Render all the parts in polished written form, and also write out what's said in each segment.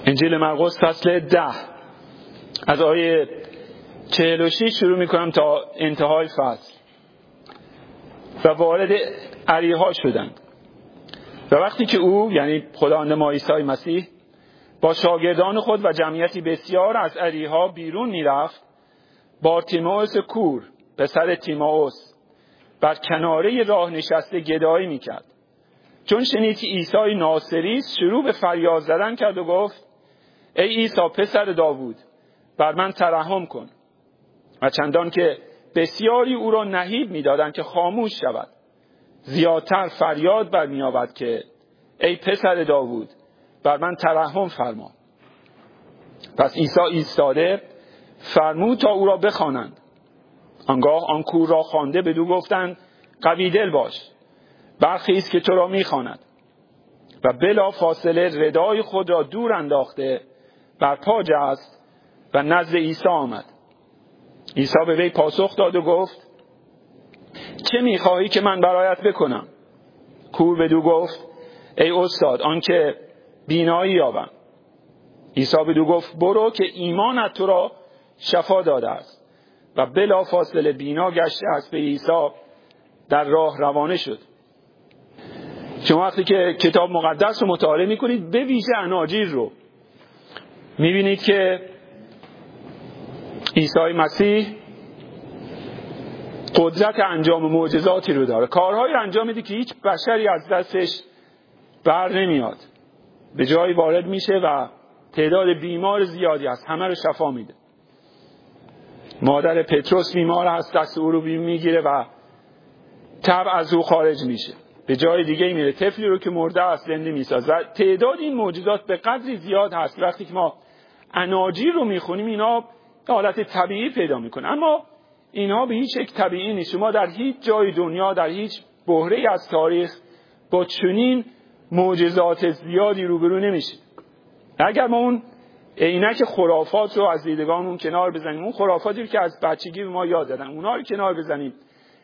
انجیل مرقس فصل 10 از آیه 46 شروع میکنم تا انتهای فصل. و وارد اریحا شدند و وقتی که او، یعنی خداوند ما عیسی مسیح، با شاگردان خود و جمعیتی بسیار از اریحا بیرون میرفت، بارتیمائوس کور پسر تیمائوس بر کناره راه نشسته گدایی میکرد. چون شنید که عیسی ناصری شروع به فریاد زدن کرد و گفت: ای عیسی پسر داوود، بر من ترحم کن. و چندان که بسیاری او را نهیب می‌دادند که خاموش شود، زیادتر فریاد برمی‌آورد که ای پسر داوود، بر من ترحم فرما. پس عیسی ایستاده فرمود تا او را بخوانند. آنگاه آن کور را خوانده بدو گفتند: قوی دل باش، برخیز که تو را می‌خواند. و بلا فاصله ردای خود را دور انداخته بر پا جست و نزد عیسی آمد. عیسی به وی پاسخ داد و گفت: چه می‌خواهی که من برایت بکنم؟ کور بدو گفت: ای استاد، آنکه بینایی یابم. عیسی بدو گفت: برو که ایمانت تو را شفا داده است. و بلا فاصله بینا گشته است به عیسی در راه روانه شد. شما وقتی که کتاب مقدس رو مطالعه می‌کنید، به ویژه اناجیل رو می‌بینید که عیسی مسیح قدرت انجام معجزاتی رو داره، کارهایی انجام میده که هیچ بشری از دستش بر نمیاد. به جایی وارد میشه و تعداد بیمار زیادی هست، همه رو شفا میده. مادر پتروس بیمار هست، دست او رو میگیره و تب از او خارج میشه. به جای دیگه میره، طفلی رو که مرده است زنده میسازه. تعداد این معجزات به قدری زیاد هست وقتی که ما اناجیل رو میخونیم اینا حالت طبیعی پیدا میکنه، اما اینها به هیچ یک طبیعی نیست. شما در هیچ جای دنیا، در هیچ بحره‌ای از تاریخ با چنین معجزات زیادی روبرو نمیشید. اگر ما اون عینک خرافات رو از دیدگانمون کنار بزنیم، اون خرافاتی که از بچگی به ما یاد دادن، اونها رو کنار بزنیم،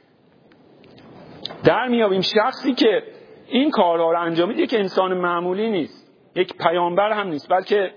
در میابیم شخصی که این کارها رو انجام میده که انسان معمولی نیست، یک پیامبر هم نیست، بلکه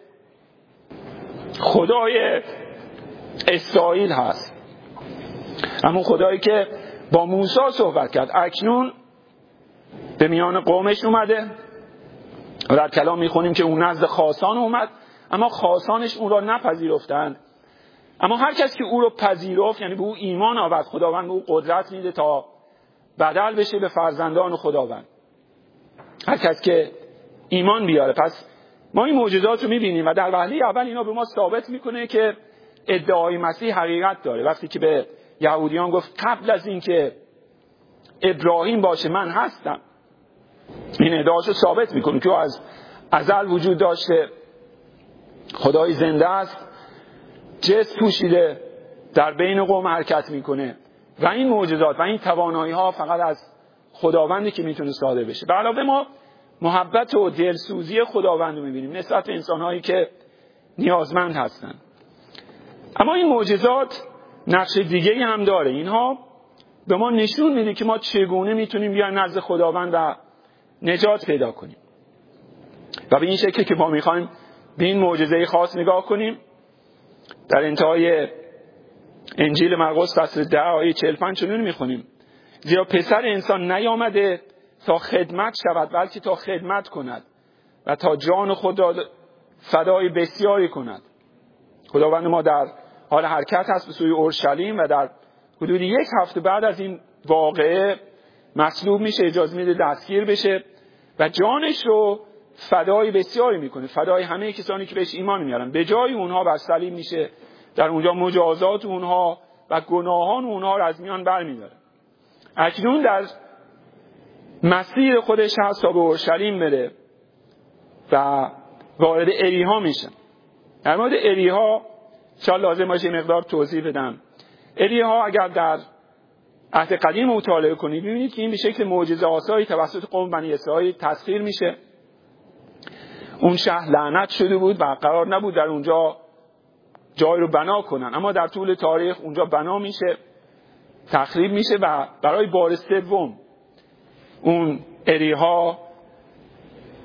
خدای اسرائیل هست. همون خدایی که با موسی صحبت کرد اکنون به میان قومش اومده. و در کلام میخونیم که اون نزد خاصان اومد، اما خاصانش اون را نپذیرفتند. اما هر کس که او رو پذیرفت، یعنی به او ایمان آورد، خداوند به او قدرت میده تا بدل بشه به فرزندان خداوند. هر کس که ایمان بیاره. پس ما این معجزات رو میبینیم و در وهله اول اینا به ما ثابت میکنه که ادعای مسیح حقیقت داره. وقتی که به یهودیان گفت قبل از این که ابراهیم باشه من هستم، این ادعاشو ثابت میکنه که از ازل وجود داشته، خدای زنده است، جسم پوشیده، در بین قوم حرکت میکنه و این معجزات و این توانایی ها فقط از خداوندی که میتونه صادر بشه. به علاوه ما محبت و دلسوزی خداوند رو میبینیم نسبت به انسانهایی که نیازمند هستن. اما این معجزات نقش دیگه هم داره. اینها به ما نشون میده که ما چگونه میتونیم بیایم نزد خداوند و نجات پیدا کنیم. و به این شکلی که ما میخوایم به این معجزه خاص نگاه کنیم، در انتهای انجیل مرقس فصل 10 آیه 45 چنین میخونیم: زیرا پسر انسان نیامده تا خدمت شود، بلکه تا خدمت کند و تا جان خود را فدای بسیاری کند. خداوند ما در حال حرکت هست به سوی اورشلیم و در حدود 1 هفته بعد از این واقعه مصلوب میشه، اجازه میده دستگیر بشه و جانش رو فدای بسیاری میکنه، فدای همه کسانی که بهش ایمان میارن. به جای اونها بر صلیب میشه، در اونجا مجازات اونها و گناهان اونها رو از میان برمیداره. اکنون در مسیر خودش هست تا به اورشلیم بره و وارد اریحا میشه. در مورد اریحا شاید لازم باشه مقدار توضیح بدم. اریحا اگر در عهد قدیم مطالعه کنید می‌بینید که این به شکل معجزه‌آسایی توسط قوم بنی اسرائیل تسخیر میشه. اون شهر لعنت شده بود و قرار نبود در اونجا جای رو بنا کنن، اما در طول تاریخ اونجا بنا میشه، تخریب میشه و برای بار سوم اون اریحا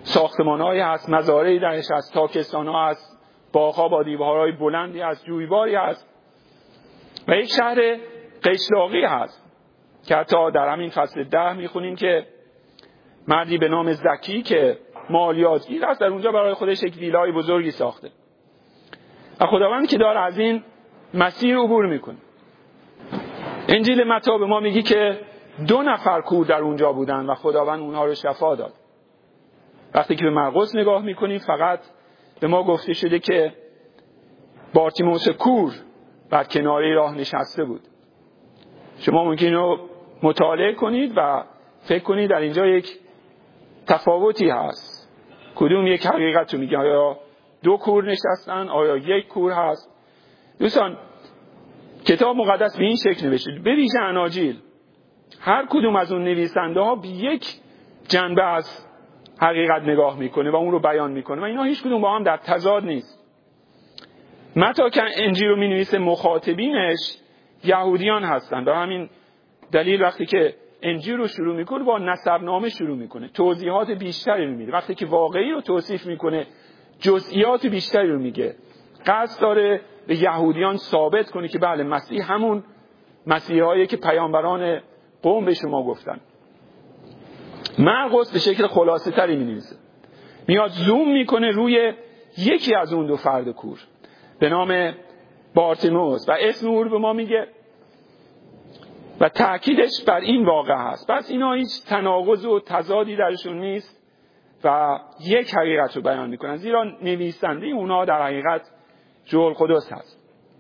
ساختمان‌هایی هست، مزارعی درش هست، تاکستان‌ها هست، باغ‌ها با دیوارهای بلندی هست، جویباری هست و یک شهر قشلاقی هست که حتی در همین فصل 10 میخونیم که مردی به نام زکی که مالیاتگیر است در اونجا برای خودش یک ویلای بزرگی ساخته و خداوند که داره از این مسیر عبور میکنه. انجیل متی به ما میگه که 2 نفر کور در اونجا بودن و خداوند اونها رو شفا داد. وقتی که به مرقس نگاه میکنیم فقط به ما گفته شده که بارتیموس کور بر کناره راه نشسته بود. شما ممکنه اینو مطالعه کنید و فکر کنید در اینجا یک تفاوتی هست. کدوم یک حقیقت رو میگه؟ آیا 2 کور نشستن؟ آیا 1 کور هست؟ دوستان کتاب مقدس به این شکل نوشته، به ویژه اناجیل هر کدوم از اون نویسنده ها به یک جنبه از حقیقت نگاه میکنه و اون رو بیان میکنه و اینا هیچ کدوم با هم در تضاد نیست. متی که انجیل رو مینویسه مخاطبینش یهودیان هستن، به همین دلیل وقتی که انجیل رو شروع میکنه با نسبنامه شروع میکنه، توضیحات بیشتری رو میده. وقتی که واقعی رو توصیف میکنه جزئیات بیشتری رو میگه. قصد داره به یهودیان ثابت کنه که بله مسیح همون مسیحایی که پیامبران قوم به شما گفتن. مرقس به شکل خلاصه تری مینویسه، میاد زوم میکنه روی یکی از اون 2 فرد کور به نام بارتیموس و اسم او رو به ما میگه و تأکیدش بر این واقع هست. پس اینا هیچ تناقض و تضادی درشون نیست و یک حقیقت رو بیان میکنن، زیرا نویسنده اونا در حقیقت روح القدس هست.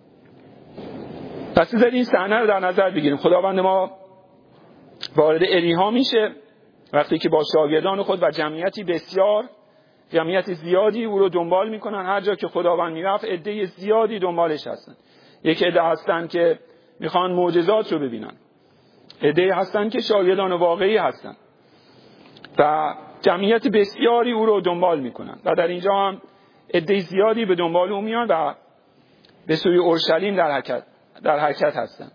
پس بذارید این صحنه رو در نظر بگیریم. خداوند ما وارد اریحا میشه وقتی که با شاگردان خود و جمعیت زیادی او رو دنبال میکنن. هر جا که خداوند میرفت عده زیادی دنبالش هستن. یک عده هستن که میخوان معجزات رو ببینن، عده هستن که شاگردان واقعی هستن و جمعیت بسیاری او رو دنبال میکنن و در اینجا هم عده زیادی به دنبال او میان و به سوی اورشلیم در حرکت هستن.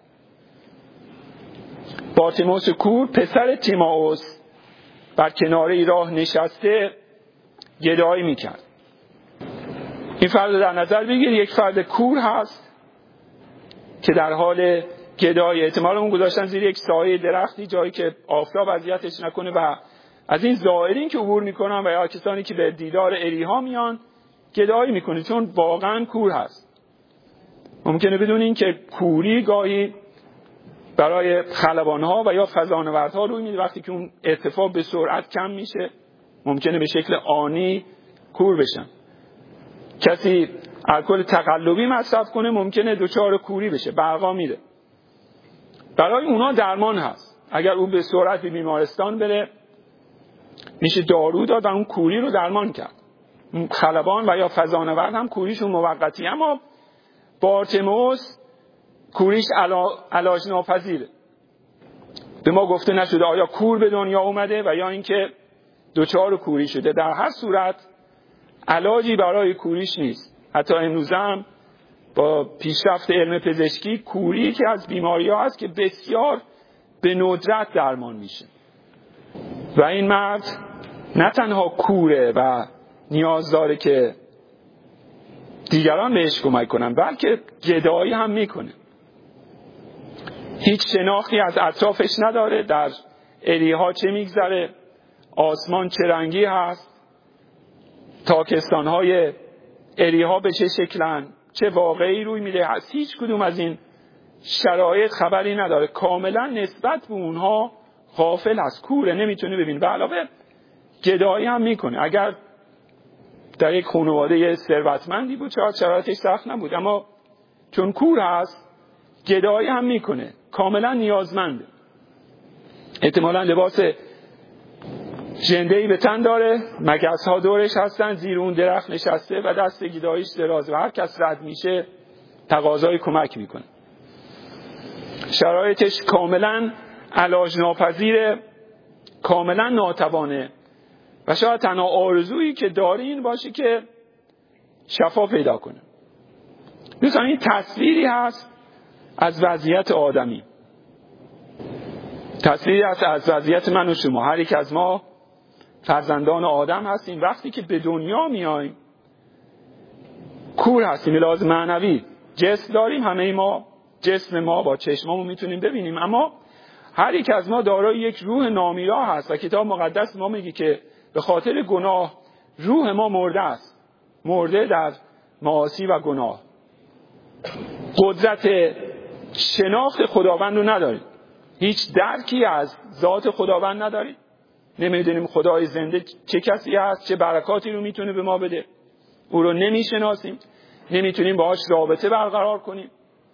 بارتیموس کور پسر تیمائوس بر کناره راه نشسته گدایی میکرد. این فرد در نظر بگیر، یک فرد کور هست که در حال گدایی، احتمال اون گذاشتن زیر یک سایه درختی، جایی که آفتاب اذیتش نکنه و از این زائرین که عبور میکنن و یا کسانی که به دیدار اریحا میان گدایی میکنه، چون واقعا کور هست. ممکنه بدونین که کوری گاهی برای خلبانها و یا فضانوردها روی میده. وقتی که اون ارتفاع به سرعت کم میشه ممکنه به شکل آنی کور بشن. کسی الکل تقلبی مصرف کنه ممکنه دچار کوری بشه، برقا میره. برای اونا درمان هست. اگر اون به سرعت به بیمارستان بره میشه دارو داد و اون کوری رو درمان کرد. خلبان و یا فضانورد هم کوریشون موقتی، اما بارتیموس کوریش علاج ناپذیره. به ما گفته نشده آیا کور به دنیا اومده و یا اینکه دچار کوری شده. در هر صورت علاجی برای کوریش نیست. حتی امروز هم با پیشرفت علم پزشکی کوری که از بیماری‌ها هست که بسیار به ندرت درمان میشه و این مرد نه تنها کوره و نیاز داره که دیگران بهش کمک کنن بلکه گدایی هم میکنه. هیچ شناختی از اطرافش نداره، در اریحا چه میگذره، آسمان چه رنگی هست، تاکستان‌های اریحا به چه شکلن، چه واقعی روی میده، از هیچ کدوم از این شرایط خبری نداره. کاملا نسبت به اونها غافل از کوره، نمیتونه ببینه و علاوه گدایی هم میکنه. اگر در یک خانواده ثروتمندی بود شاید شرایطش سخت نبود، اما چون کور هست گدایی هم میکنه، کاملا نیازمنده. احتمالا لباس ژنده‌ای به تن داره، مگس‌ها دورش هستن، زیر اون درخت نشسته و دست گداییش درازه و هر کس رد میشه تقاضای کمک میکنه. شرایطش کاملا علاج ناپذیره، کاملا ناتوانه و شاید تنها آرزویی که داره این باشه که شفا پیدا کنه. دوستان این تصویری هست از وضعیت آدمی، تصویری هست از وضعیت من و شما. هر یک از ما فرزندان آدم هستیم. وقتی که به دنیا میایم کور هستیم. لازم معنوی جسم داریم، همه ما جسم ما با چشمامون میتونیم ببینیم، اما هر یک از ما دارای یک روح نامیرا هست و کتاب مقدس ما میگه که به خاطر گناه روح ما مرده است، مرده در معاصی و گناه. قدرت شناخت خداوند رو نداریم، هیچ درکی از ذات خداوند نداریم، نمیدونیم خدای زنده چه کسی هست، چه برکاتی رو میتونه به ما بده، او رو نمیشناسیم، نمیتونیم باهاش رابطه برقرار کنیم،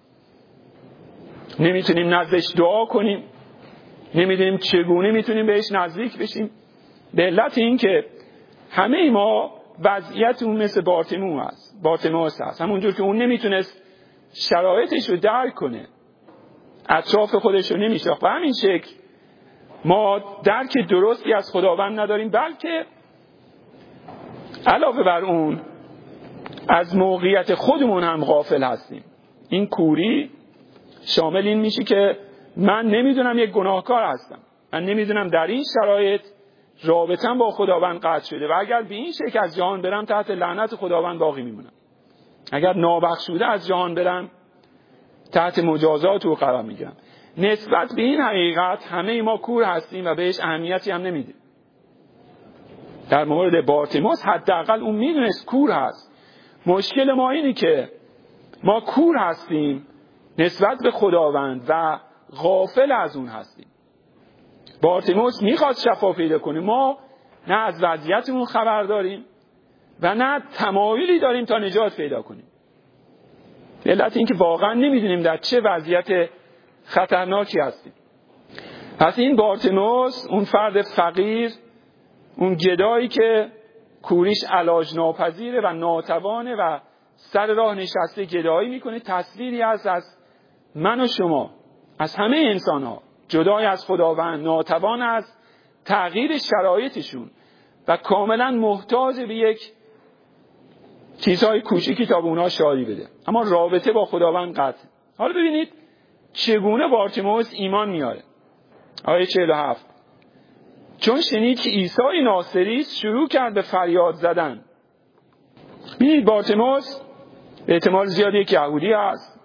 نمیتونیم نزدش دعا کنیم، نمیدونیم چگونه میتونیم بهش نزدیک بشیم. به علت این که همه ما وضعیتمون مثل بارتیموس هست. همونجور که اون نمیتونست شرایطش رو درک کنه، اطراف خودش رو نمیشناخت، به همین شکل ما درک درستی از خداوند نداریم، بلکه علاوه بر اون از موقعیت خودمون هم غافل هستیم. این کوری شامل این میشه که من نمیدونم یک گناهکار هستم، من نمیدونم در این شرایط رابطم با خداوند قطع شده و اگر به این شکل از جهان برم تحت لعنت خداوند باقی میمونم، اگر نابخشوده از جهان برم تحت مجازات او قرار میگیرم. نسبت به این حقیقت همه ما کور هستیم و بهش اهمیتی هم نمیدیم. در مورد بارتیموس حداقل اون میدونست کور هست. مشکل ما اینه که ما کور هستیم نسبت به خداوند و غافل از اون هستیم. بارتیموس میخواد شفا پیدا کنه، ما نه از وضعیتمون خبر داریم و نه تمایلی داریم تا نجات پیدا کنیم. به علت اینکه واقعا نمیدونیم در چه وضعیت خطرناکی هستیم. پس این بارتیموس، اون فرد فقیر، اون گدایی که کوریش علاج ناپذیره و ناتوانه و سر راه نشسته گدایی میکنه، تصویری از من و شما، از همه انسان ها جدای از خداوند، ناتوان از تغییر شرایطشون و کاملا محتاج به یک چیزهای کوچیکی تا به اونها شادی بده، اما رابطه با خداوند قطع. حالا ببینید چگونه بارتیموس ایمان میاره. آیه 47: چون شنید که عیسی ناصری شروع کرد به فریاد زدن. ببینید بارتیموس به احتمال زیاد یک یهودی است،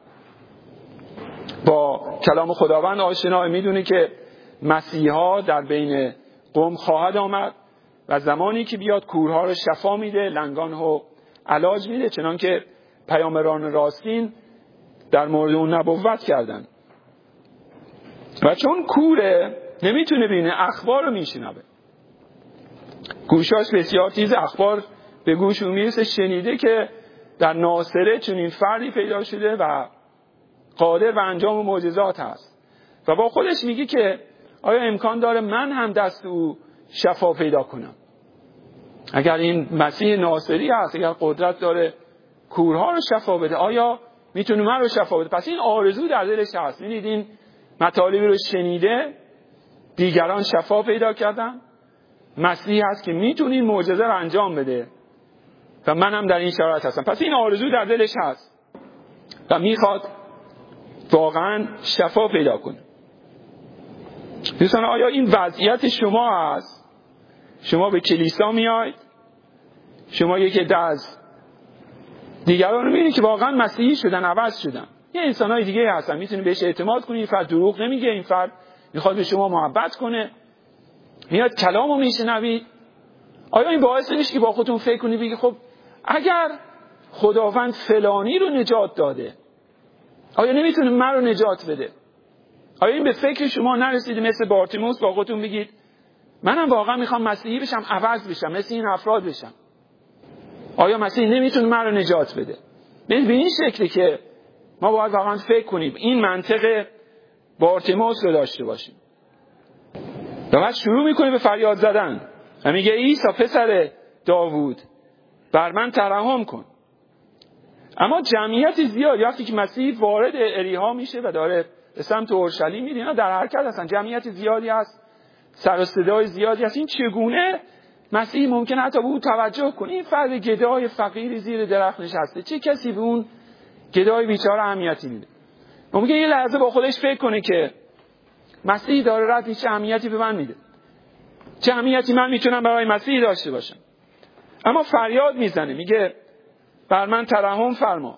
با کلام خداوند آشنا، میدونه که مسیحا در بین قوم خواهد آمد و زمانی که بیاد کورها رو شفا میده، لنگان رو علاج میده، چنان که پیامبران راستین در مورد اون نبوت کردن. و چون کوره نمیتونه بینه، اخبار رو میشنوه، گوشاش بسیار تیز، اخبار به گوش اون میرسه، شنیده که در ناصره چنین فردی پیدا شده و قادر به انجام معجزات هست و با خودش میگه که آیا امکان داره من هم دست او شفا پیدا کنم؟ اگر این مسیح ناصری هست، اگر قدرت داره کورها رو شفا بده، آیا میتونه من رو شفا بده؟ پس این آرزو در دلش هست. می‌بینید این مطالبی رو شنیده، دیگران شفا پیدا کردن، مسیح هست که میتونه این معجزه رو انجام بده و من هم در این شرایط هستم. پس این آرزو در دلش هست و میخواد واقعا شفا پیدا کنه. دوستان، آیا این وضعیت شما هست؟ شما به کلیسا میاید، شما یکی از دیگران رو میبینید که واقعا مسیحی شدن، عوض شدن، یه انسانای دیگه هستن، میتونید بهش اعتماد کنید، این فرد دروغ نمیگه، این فرد میخواد به شما محبت کنه، میاد کلامو میشنوید. آیا این باعث نمیشه که با خودتون فکر کنید بگید خب اگر خداوند فلانی رو نجات داده، آیا نمیتونه من رو نجات بده؟ آیا این به فکر شما نرسیده مثل بارتیموس با خودتون بگید منم واقعا میخوام مسیحی بشم، عوض بشم، مثل این افراد بشم؟ آیا مسیح نمیتونه من رو نجات بده؟ به این شکلی که ما باید واقعا فکر کنیم، این منطق بارتیموس رو داشته باشیم. و بعد شروع میکنه به فریاد زدن و میگه عیسی پسر داوود بر من ترحم کن. اما جمعیت زیادی وقتی که مسیح وارد اریحا میشه و داره به سمت اورشلیم میره، اینا در حرکت هستن، جمعیت زیادی هست، سر و صدای زیادی هست. این چگونه مسیح ممکنه حتی به اون توجه کنه؟ این فرد گدای فقیری زیر درخت نشسته، چه کسی به اون گدای بیچاره اهمیتی میده؟ ممکنه یه لحظه با خودش فکر کنه که مسیح داره رد میشه، اهمیتی به من میده. چه اهمیتی من میتونم برای مسیح داشته باشم؟ اما فریاد میزنه، میگه بر من ترحم فرما،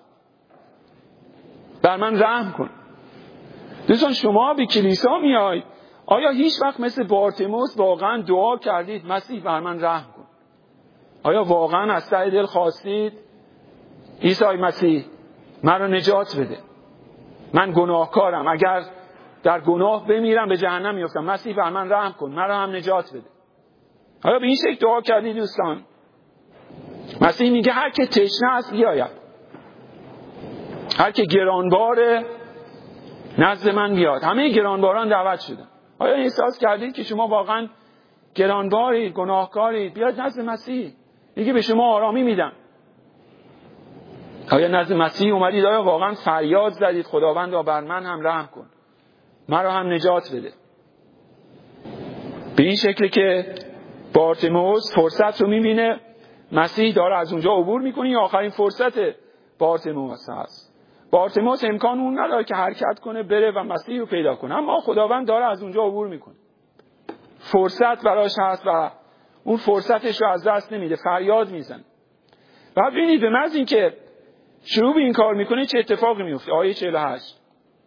بر من رحم کن. دوستان شما به کلیسا میاید، آیا هیچ وقت مثل بارتیموس واقعا دعا کردید مسیح بر من رحم کن؟ آیا واقعا از ته دل خواستید عیسی مسیح مرا نجات بده، من گناهکارم، اگر در گناه بمیرم به جهنم میافتم، مسیح بر من رحم کن، مرا هم نجات بده؟ آیا به این شکل دعا کردید دوستان؟ مسیح میگه هر که تشنه است بیاید، هر که گرانباره نزد من بیاد. همه گرانباران دعوت شدن. آیا احساس کردید که شما واقعا گرانبارید، گناهکارید؟ بیاید نزد مسیح، میگه به شما آرامی میدم. آیا نزد مسیح اومدید؟ آیا واقعا فریاد زدید خداوندا بر من هم رحم کن، مرا هم نجات بده؟ به این شکلی که بارتیموس فرصت رو میبینه، مسیح داره از اونجا عبور میکنه. یا آخرین فرصت بارتیموس هست. بارتیموس امکان اون نداره که حرکت کنه بره و مسیح رو پیدا کنه، اما خداوند داره از اونجا عبور میکنه. فرصت براش هست و اون فرصتش رو از دست نمیده، فریاد میزنه. و ببینید به محض اینکه شروع به این کار میکنه چه اتفاقی میفته. آیه 48: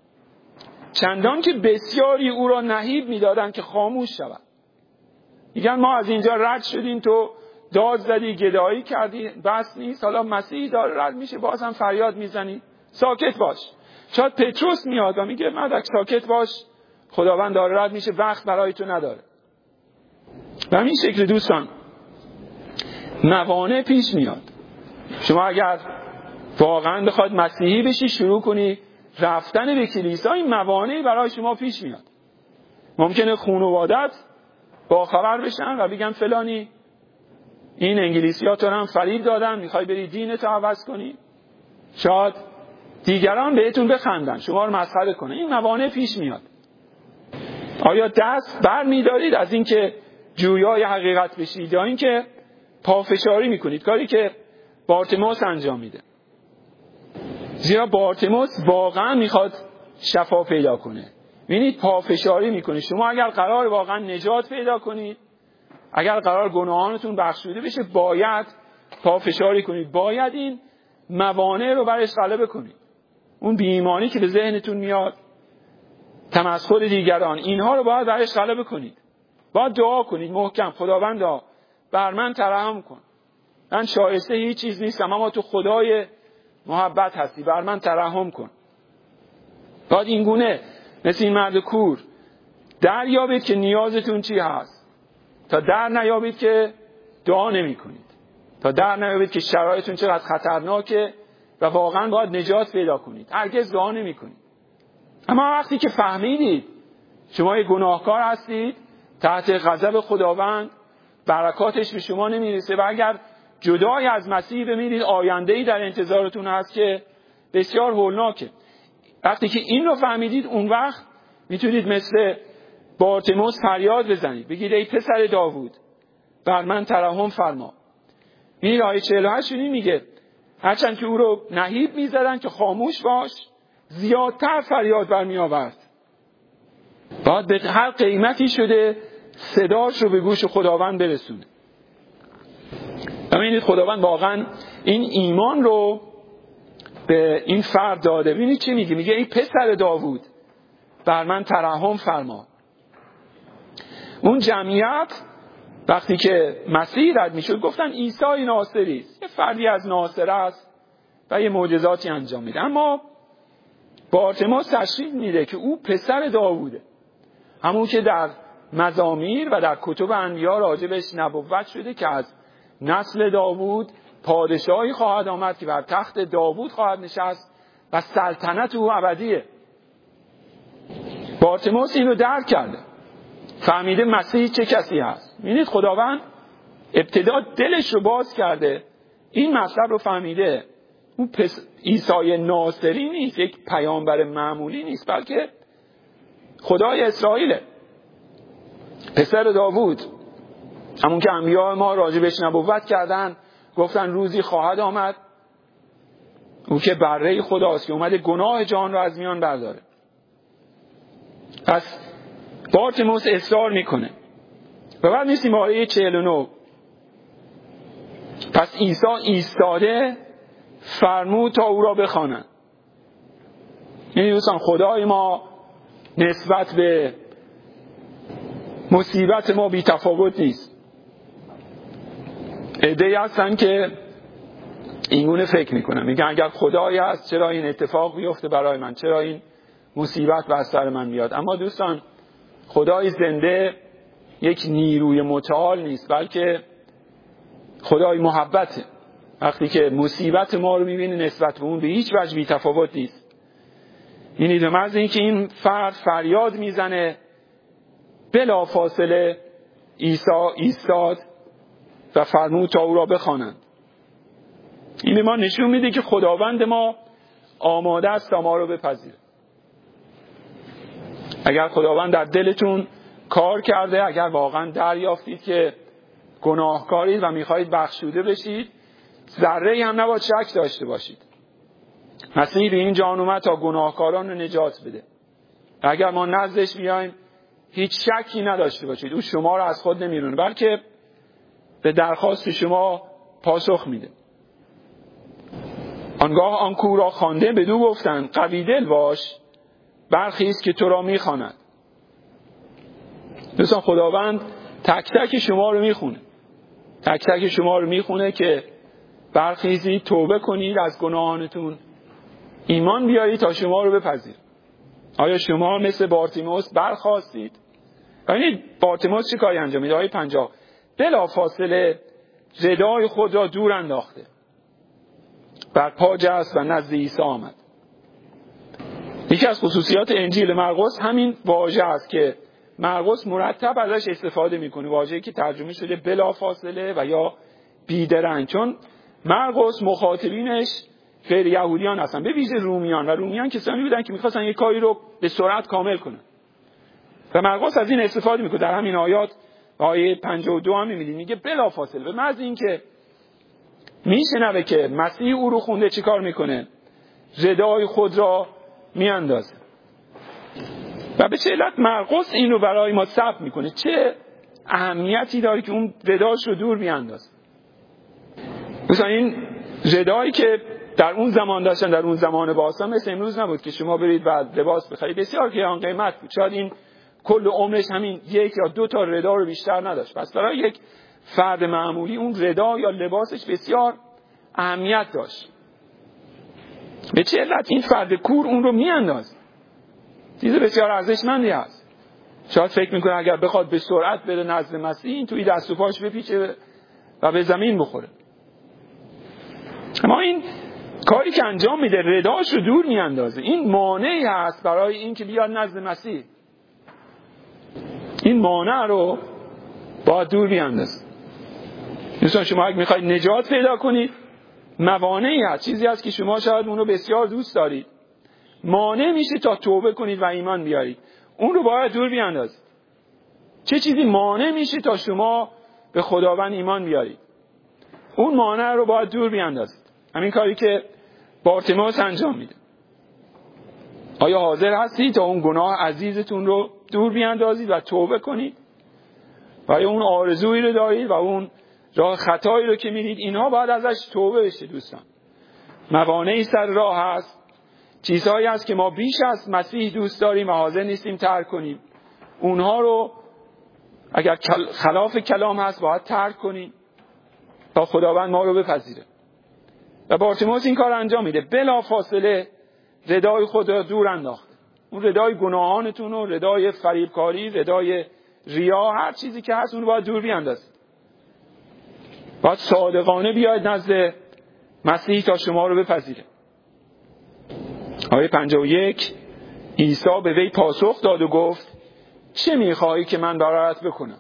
چندان که بسیاری او را نهیب میدادن که خاموش شود. میگن ما از اینجا رد شدیم، تو داد زدی، گدایی کردی، بس نیست، حالا مسیح داره رد میشه بازم فریاد میزنی؟ ساکت باش. شاید پتروس میاد و میگه مدک ساکت باش، خداوند داره رد میشه، وقت برای تو نداره. و همین شکل دوستان موانع پیش میاد. شما اگر واقعا بخواد مسیحی بشی، شروع کنی رفتن به کلیسا، این موانعی برای شما پیش میاد. ممکنه خانواده‌ات با خبر بشن و بگن فلانی این انگلیسی‌ها تو هم فریب دادن، میخوای بری دینت رو عوض کنی. شاید دیگران بهتون بخندن، شما رو مسخره کنن. این موانع پیش میاد. آیا دست بر می‌دارید از اینکه جویای حقیقت بشید، یا اینکه پافشاری میکنید، کاری که بارتیموس انجام میده؟ زیرا بارتیموس واقعا میخواد شفا پیدا کنه. ببینید پافشاری میکنه. شما اگر قرار واقعا نجات پیدا کنید، اگر قرار گناهانتون بخشوده بشه، باید پافشاری کنید، باید این موانع رو برش غلبه کنید. اون بی‌ایمانی که به ذهنتون میاد، تمسخر دیگران، اینها رو باید برش غلبه کنید. باید دعا کنید محکم، خداوندا بر من ترحم کن، من شایسته هیچ چیز نیستم، اما تو خدای محبت هستی، بر من ترحم کن. باید این گونه مثل این مرد کور دریابید که نیازتون چی هست، تا در نیابید که دعا نمی کنید، تا در نیابید که شرایطتون چقدر خطرناکه و واقعا باید نجات پیدا کنید، هرگز دعا نمی کنید. اما وقتی که فهمیدید شما یک گناهکار هستید، تحت غضب خداوند، برکاتش به شما نمیرسه و اگر جدای از مسیح بمیرید، آینده‌ای در انتظارتون هست که بسیار هولناکه. وقتی که این رو فهمیدید، اون وقت میتونید مثل بارتیموس فریاد بزنید، بگید ای پسر داوود بر من ترحم فرما. این آیه 48 میگه هرچند که او رو نهیب میزدن که خاموش باش، زیادتر فریاد برمی آورد. باید به هر قیمتی شده صداش رو به گوش خداوند برسونه. ببینید خداوند واقعا این ایمان رو به این فرد داده. ببینید چی میگه؟ میگه ای پسر داوود بر من ترحم فرما. اون جمعیت وقتی که مسیح رد میشد گفتن عیسی ناصری است، یه فردی از ناصره است و یه معجزاتی انجام میده. اما بارتیموس تشریح میده که او پسر داووده، همون که در مزامیر و در کتب انبیا راجبش نبوت شده که از نسل داوود پادشاهی خواهد آمد که بر تخت داوود خواهد نشست و سلطنت او ابدیه. بارتیموس اینو درک کرده، فهمیده مسیح چه کسی هست. می‌بینید خداوند ابتدا دلش رو باز کرده، این مطلب رو فهمیده. اون عیسی ناصری نیست، یک پیامبر معمولی نیست، بلکه خدای اسرائیل، پسر داوود، همون که انبیاء ما راجبش نبوت کردن، گفتن روزی خواهد آمد او که بره خداست که اومده گناه جهان رو از میان برداره. پس بارتیموس اصرار میکنه و بعد میسیم آیه 49. پس عیسی ایستاده فرمود تا او را بخوانند. یعنی دوستان خدای ما نسبت به مصیبت ما بی تفاوت نیست. عده‌ای هستن که اینگونه فکر میکنن، میگن اگر خدایی هست چرا این اتفاق بیفته برای من، چرا این مصیبت بر سر من میاد. اما دوستان خدای زنده یک نیروی متعال نیست، بلکه خدای محبته. وقتی که مصیبت ما رو میبینه نسبت به اون به هیچ وجه بی تفاوت نیست. یعنی به محض اینکه این فرد فریاد میزنه بلا فاصله عیسی ایستاد و فرمود تا او را بخوانند. این به ما نشون میده که خداوند ما آماده است تا ما رو بپذیره. اگر خداوند در دلتون کار کرده، اگر واقعا دریافتید که گناهکارید و میخواهید بخشوده بشید، ذره‌ای هم نباید شک داشته باشید. مسیح به این جهان اومد تا گناهکاران رو نجات بده. اگر ما نزدش بیایم هیچ شکی نداشته باشید، او شما رو از خود نمیرونه، بلکه به درخواست شما پاسخ میده. آنگاه آن کور را خوانده بدو گفتند قوی دل باش، برخیز که تو را میخواند. دوستان خداوند تک تک شما رو میخونه، تک تک شما رو میخونه که برخیزید، توبه کنید از گناهانتون، ایمان بیارید تا شما رو بپذیر. آیا شما مثل بارتیموس برخاستید؟ ببینید بارتیموس چه کاری انجام میده؟ آیه 50 بلا فاصله ردای خود را دور انداخته، بر پا جست و نزد عیسی آمد. یکی از خصوصیات انجیل مرقس همین واژه است که مرقس مرتب ازش استفاده میکنه، واژه‌ای که ترجمه شده بلا فاصله و یا بیدرنگ، چون مرقس مخاطبینش غیر یهودیان هستن، به ویژه رومیان، و رومیان کسانی بودن که میخواستن یک کاری رو به سرعت کامل کنن و مرقس از این استفاده میکنه. در همین آیات آیه 52 هم میبینید میگه بلا فاصله، به محض این که میشنوه که مسیح او رو خونده چی کار میکنه؟ ردای خود را میاندازه. و به چه علت مرقس این رو برای ما ثبت میکنه؟ چه اهمیتی داره که اون رداش رو دور میاندازه؟ مثلا این ردایی که در اون زمان داشتن، در اون زمان باستان مثل امروز نبود که شما برید و لباس بخرید، بسیار گران قیمت بود. شاید این کل عمرش همین یک یا دو تا ردا رو بیشتر نداشت. پس برای یک فرد معمولی اون ردا یا لباسش بسیار اهمیت داشت. به چه علت این فرد کور اون رو میاندازه؟ چیز بسیار ارزشمندی هست. شاید فکر میکنه اگر بخواد به سرعت بره نزد مسیح، این توی دست و پاش بپیچه و به زمین بخوره. اما این کاری که انجام میده رداش رو دور میاندازه. این مانعی هست برای این که بیاد نزد مسیح. این مانع رو باید دور بیاندازه. مثلا شما اگه میخواید نجات پیدا کنید، موانعی هست، چیزی هست که شما شاید اون رو بسیار دوست دارید، مانع میشه تا توبه کنید و ایمان بیارید، اون رو باید دور بیاندازید. چه چیزی مانع میشه تا شما به خداوند ایمان بیارید؟ اون مانع رو باید دور بیاندازید. همین کاری که بارتیموس انجام میده. آیا حاضر هستید تا اون گناه عزیزتون رو دور بیاندازید و توبه کنید؟ و آیا اون آرزویی رو دارید و اون راه خطایی رو که میرید اینها باید ازش توبه بشه؟ دوستان موانعی سر راه هست، چیزهایی هست که ما بیش از مسیح دوست داریم و حاضر نیستیم ترک کنیم. اونها رو اگر خلاف کلام هست باید ترک کنیم تا خداوند ما رو بپذیره. و بارتیموس این کار انجام میده، بلا فاصله ردای خود را دور انداخت. اون ردای گناهانتون و ردای فریبکاری، ردای ریا، هر چیزی که هست اون رو باید دور بیاندازید. باید صادقانه بیاید نزد مسیح تا شما رو بپذیره. آیه 51 عیسی به وی پاسخ داد و گفت چه میخواهی که من برایت بکنم؟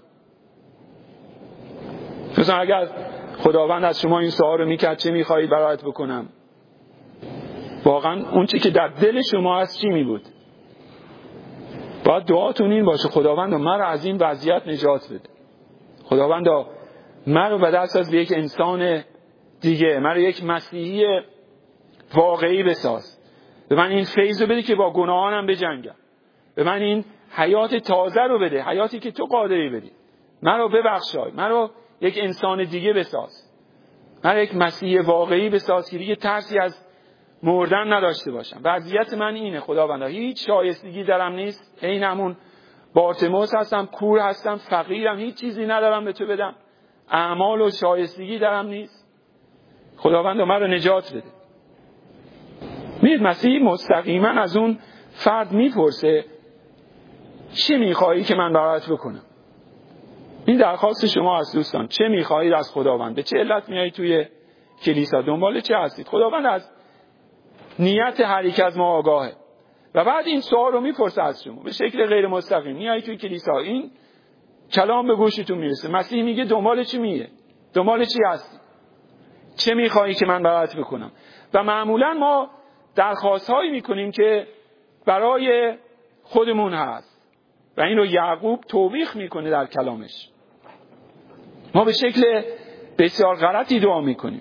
مثلا اگر خداوند از شما این سوال رو میکرد چه میخواهی برایت بکنم، واقعا اون چی که در دل شما هست چی میبود؟ باید دعاتون این باشه خداوند من رو از این وضعیت نجات بده، خداوند من رو به دست از به یک انسان دیگه، من رو یک مسیحی واقعی بساز، به من این فیض رو بده که با گناهانم بجنگم، به من این حیات تازه رو بده، حیاتی که تو قادری بدی. مرا ببخشای، مرا یک انسان دیگه بساز، مرا یک مسیح واقعی بساز که دیگه ترسی از مردن نداشته باشم. وضعیت من اینه خداوندا، هیچ شایستگی درم نیست، عین همون بارتیموس هستم، کور هستم، فقیرم، هیچ چیزی ندارم به تو بدم، اعمال و شایستگی درم نیست. خداوندا مرا نجات بده. می‌بینید مسیح مستقیما از اون فرد میپرسه چه میخواهی که من برات بکنم؟ این درخواست شما هست دوستان. چه میخواهید از خداوند؟ به چه علت میایید توی کلیسا؟ دنبال چه هستید؟ خداوند از نیت هر یک از ما آگاهه و بعد این سوال رو میپرسه از شما به شکل غیر مستقیم. میایید توی کلیسا، این کلام به گوشتون میرسه، مسیح میگه دنبال چی میه؟ دنبال چی هستی؟ چه میخواهی که من برات بکنم؟ و معمولا ما درخواست هایی میکنیم که برای خودمون هست و این رو یعقوب توبیخ میکنه در کلامش. ما به شکل بسیار غلطی دعا میکنیم.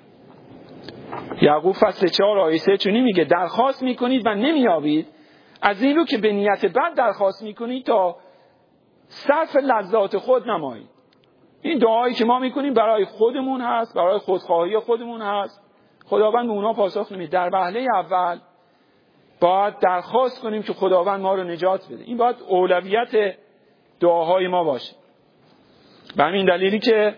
یعقوب فصل 4 آیه 3 چونی میگه درخواست میکنید و نمیابید، از این رو که به نیت بد درخواست میکنید تا صرف لذات خود نمایید. این دعایی که ما میکنیم برای خودمون هست، برای خودخواهی خودمون هست. خداوند به اونا پاسخ نمیده. در وهله اول باید درخواست کنیم که خداوند ما رو نجات بده. این باید اولویت دعاهای ما باشه. به همین دلیلی که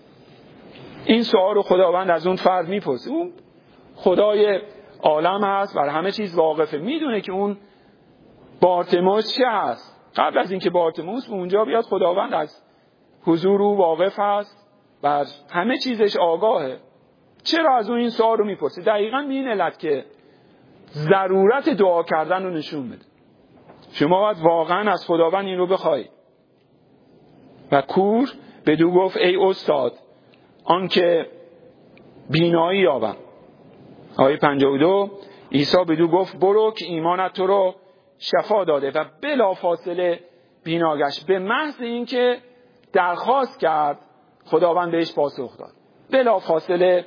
این سوال رو خداوند از اون فرد میپرسه. اون خدای عالم هست، بر همه چیز واقفه، میدونه که اون بارتیموس چه هست. قبل از اینکه بارتیموس اونجا بیاد خداوند از حضور او واقف هست، بر همه چیزش آگاهه. چرا از اون این سوال رو میپرسه؟ دقیقاً به این علت که ضرورت دعا کردن رو نشون بده. شما باید واقعاً از خداوند این رو بخواید. و کور بدو گفت ای استاد آنکه بینایی یابم. آیه 52 عیسی بدو گفت برو که ایمانت تو رو شفا داده و بلافاصله بینا گشت. به محض اینکه درخواست کرد خداوند بهش پاسخ داد، بلافاصله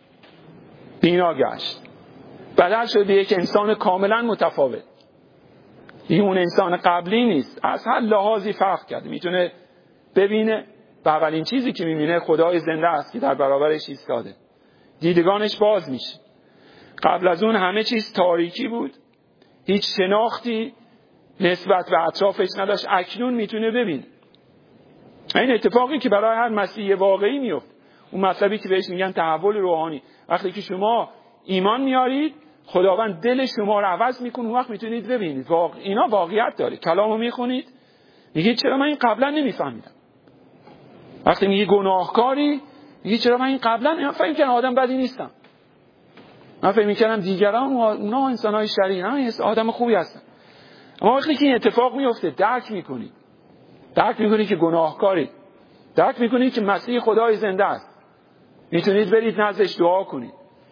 بینا گشت، بدل شد به یک انسان کاملا متفاوت. این اون انسان قبلی نیست، از هر لحاظی فرق کرده. میتونه ببینه و اولین چیزی که میبینه خدای زنده است که در برابرش ایستاده. دیدگانش باز میشه. قبل از اون همه چیز تاریکی بود، هیچ شناختی نسبت به اطرافش نداشت. اکنون میتونه ببینه. این اتفاقی که برای هر مسیح واقعی میفته، اون مطلبی که بهش میگن تحول روحانی. وقتی که شما ایمان میارید خداوند دل شما رو عوض میکنه، اون وقت میتونید ببینید اینا واقعیت داره. کلامو میخونید میگید چرا من این قبلا نمیفهمیدم. وقتی میگی گناهکاری میگی چرا من این قبلا فکر می‌کردم آدم بدی نیستم، من فکر می‌کردم دیگران اونا انسانای شریر، من آدم خوبی هستم. اما وقتی که این اتفاق میفته درک میکنید که گناهکارید، درک میکنید که مسیح خدای زنده است، میتونید برید نزدش دعا کنید.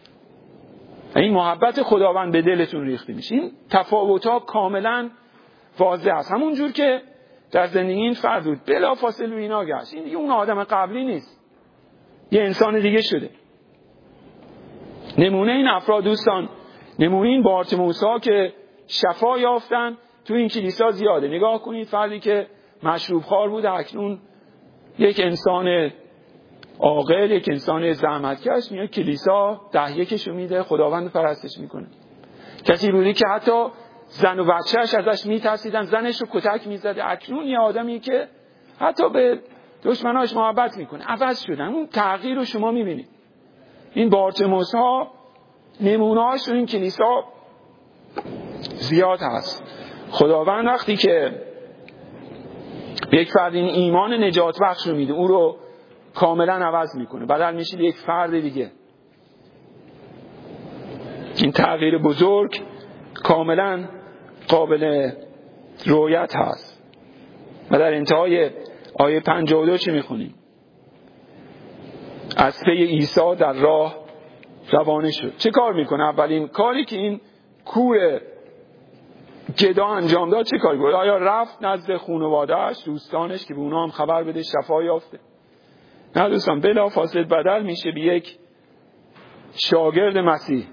این محبت خداوند به دلتون ریخته میشه. این تفاوت‌ها کاملا واضح است. همون جور که در زندگی این فرد بود بلافاصله بینا گشت، این دیگه اون آدم قبلی نیست، یه انسان دیگه شده. نمونه این افراد دوستان، نمونه این بارتیموس‌ها که شفا یافتن تو این کلیسا زیاده. نگاه کنید فردی که مشروب خوار بود اکنون یک انسان عاقل، یک انسان زحمتکش میاد کلیسا، ده یکشو میده، خداوند پرستش میکنه. کسی بودی که حتی زن و بچه‌اش ازش میترسیدن، زنش رو کتک میزده، اکنون یه آدمی که حتی به دشمناش محبت میکنه. عوض شدن. اون تغییر رو شما میبینید. این بارتیموس‌ها نمونه‌هاش تو این کلیسا زیاد هست. خداوند وقتی که یک فرد این ایمان نجات بخش رو میده، اون رو کاملا عوض میکنه، بدل میشه یک فرد دیگه. این تغییر بزرگ کاملا قابل رؤیت هست. و در انتهای آیه 52 چی میخونیم؟ از پی عیسی در راه روانه شد. چه کار میکنه؟ اولین کاری که این کور گدا انجام داد چه کاری بود؟ آیا رفت نزد خانواده‌اش، دوستانش که به اونا هم خبر بده شفا یافته؟ نه دوستان، بلافاصله بدل میشه به یک شاگرد مسیح.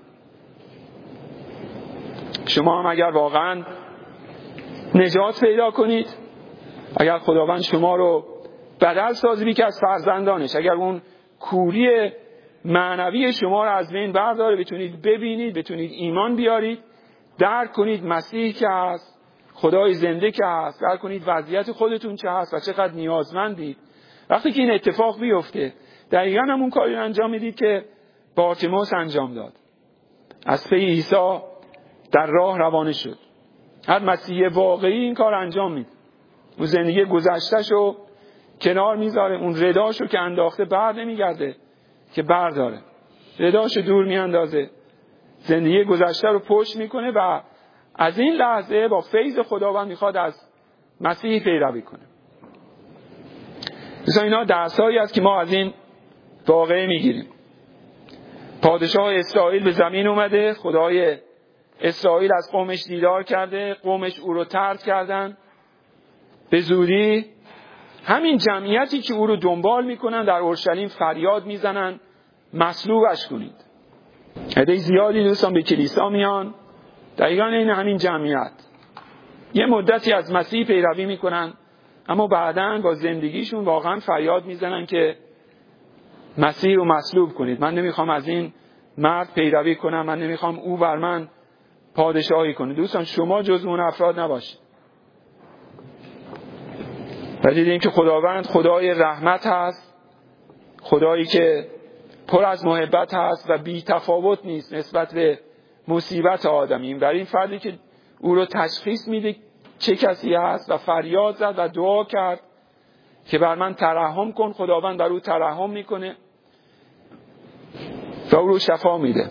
شما هم اگر واقعا نجات پیدا کنید، اگر خداوند شما رو بدل سازی که از فرزندانش. اگر اون کوری معنوی شما رو از بین برداره، بتونید ببینید، بتونید ایمان بیارید، درک کنید مسیح که هست، خدای زنده که هست، درک کنید وضعیت خودتون چه هست و چقدر نیازمندید. وقتی که این اتفاق بیفته دقیقاً همون کاری رو انجام میدید که بارتیموس انجام داد. از پی عیسی در راه روانه شد. هر مسیح واقعی این کار انجام میده. اون زندگی گذشته‌شو کنار میذاره، اون رداشو که انداخته بر نمیگرده که برداره، رداشو دور میاندازه، زندگی گذشته رو پشت میکنه و از این لحظه با فیض خداوند میخواد از مسیح پیروی کنه. مثلا اینا درسایی است که ما از این واقعه میگیریم. پادشاه اسرائیل به زمین اومده، خدای اسرائیل از قومش دیدار کرده، قومش او رو طرد کردن. به زودی همین جمعیتی که او رو دنبال میکنن در اورشلیم فریاد میزنن مصلوبش کنید. عده زیادی دوستان به کلیسا میان، دقیقاً این همین جمعیت یه مدتی از مسیح پیروی میکنن، اما بعداً با زندگیشون واقعاً فریاد میزنن که مسیح رو مصلوب کنید. من نمیخوام از این مرد پیروی کنم، من نمیخوام او بر من پادشاهی کنه. دوستان شما جز اون افراد نباشید. و دیدیم که خداوند خدای رحمت هست، خدایی که پر از محبت هست و بی تفاوت نیست نسبت به مصیبت آدمی. برای این فردی که او رو تشخیص میده چه کسی هست و فریاد زد و دعا کرد که بر من ترحم کن، خداوند بر او ترحم میکنه و او رو شفا میده.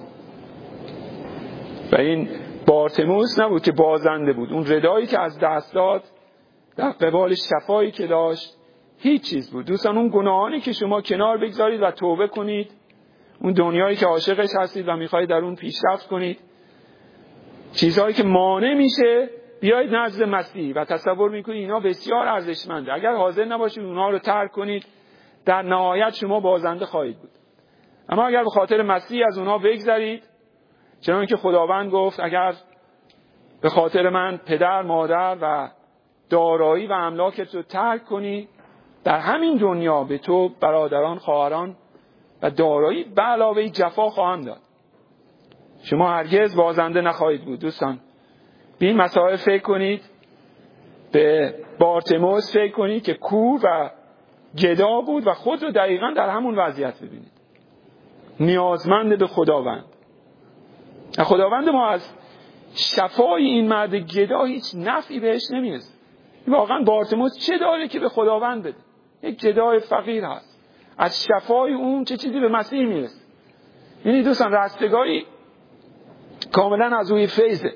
و این بارتیموس نبود که بازنده بود، اون ردایی که از دست داد در قبال شفایی که داشت هیچ چیز بود. دوستان اون گناهانی که شما کنار بگذارید و توبه کنید، اون دنیایی که عاشقش هستید و میخواید در اون پیشرفت کنید، چیزهایی که مانع میشه، بیایید نزد مسیح و تصور میکنید اینا بسیار ارزشمنده. اگر حاضر نباشید اونها رو ترک کنید، در نهایت شما بازنده خواهید بود. اما اگر به خاطر مسیح از اونها بگذرید، چنانکه که خداوند گفت اگر به خاطر من پدر، مادر و دارایی و املاکت رو ترک کنی، در همین دنیا به تو برادران، خواهران و دارایی به علاوه جفا خواهم داد. شما هرگز بازنده نخواهید بود. دوستان به این مسائل فکر کنید، به بارتیموس فکر کنید که کور و گدا بود و خود رو دقیقاً در همون وضعیت ببینید، نیازمند به خداوند. خداوند ما از شفای این مرد گدا هیچ نفعی بهش نمیرسه. واقعا بارتیموس چه داره که به خداوند بده؟ یک گدای فقیر هست، از شفای اون چه چیزی به مسیح میرسه؟ یعنی دوستان رستگاری کاملا از روی فیضه.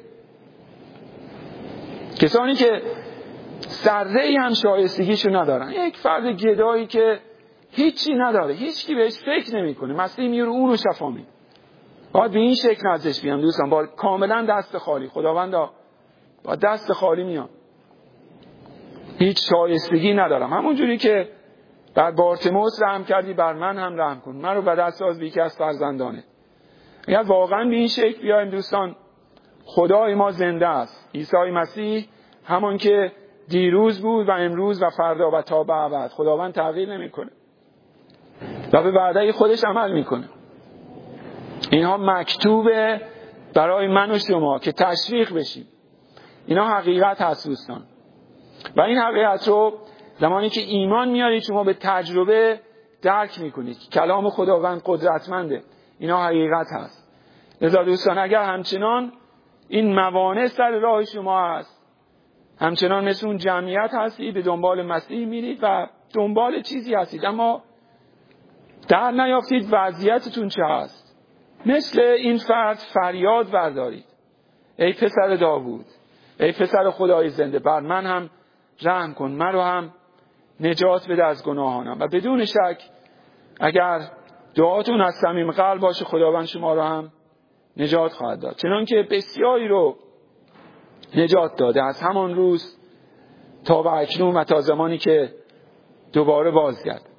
کسانی که ذره‌ای هم شایستگیشو ندارن، یک فرد گدایی که هیچی نداره، هیچکی بهش فکر نمیکنه، مسیح میاره اون رو شفا میده. باید به این شکل نزدش بیام دوستان، با کاملا دست خالی. خداوند با دست خالی میام، هیچ شایستگی ندارم. همون جوری که بر بارتیموس رحم کردی، بر من هم رحم کن، من رو بدل ساز بی که از فرزندانه. اگر واقعا به این شکل بیایم دوستان، خدای ما زنده است. عیسی مسیح همون که دیروز بود و امروز و فردا و تا به ابد، خداوند تغییر نمیکنه و به وعده خودش عمل میکنه. اینها مکتوبه برای من و شما که تشویق بشیم. اینا حقیقت هست دوستان، و این حقیقت رو زمانی که ایمان میارید شما به تجربه درک میکنید. کلام خداوند قدرتمنده، اینا حقیقت هست. لذا دوستان اگر همچنان این موانع سر راه شما هست، همچنان مثل اون جمعیت هستید، به دنبال مسیح میرید و دنبال چیزی هستید اما در نیافتید وضعیتتون چه هست، مثل این فرد فریاد بردارید: ای پسر داوود، ای پسر خدای زنده، بر من هم رحم کن، من رو هم نجات بده از گناهانم. و بدون شک اگر دعاتون از صمیم قلب باشه، خداوند شما رو هم نجات خواهد داد، چنانکه بسیاری رو نجات داده از همان روز تا به اکنون و تا زمانی که دوباره بازگرد.